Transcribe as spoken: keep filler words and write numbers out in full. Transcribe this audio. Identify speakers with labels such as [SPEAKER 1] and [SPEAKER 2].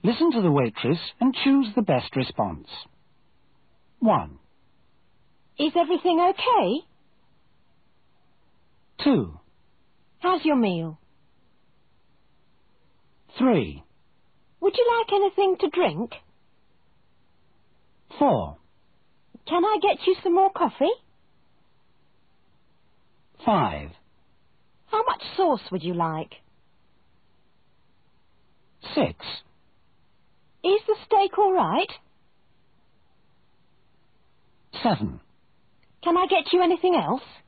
[SPEAKER 1] Listen to the waitress and choose the best response. one.
[SPEAKER 2] Is everything okay?
[SPEAKER 1] two.
[SPEAKER 2] How's your meal?
[SPEAKER 1] three.
[SPEAKER 2] Would you like anything to drink?
[SPEAKER 1] four.
[SPEAKER 2] Can I get you some more coffee?
[SPEAKER 1] five.
[SPEAKER 2] How much sauce would you like?
[SPEAKER 1] six.
[SPEAKER 2] Is the steak all right?
[SPEAKER 1] seven.
[SPEAKER 2] Can I get you anything else?